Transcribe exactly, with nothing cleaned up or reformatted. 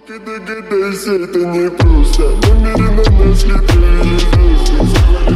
Ты догадайся, это не просто. Намеренно нас летели звезды.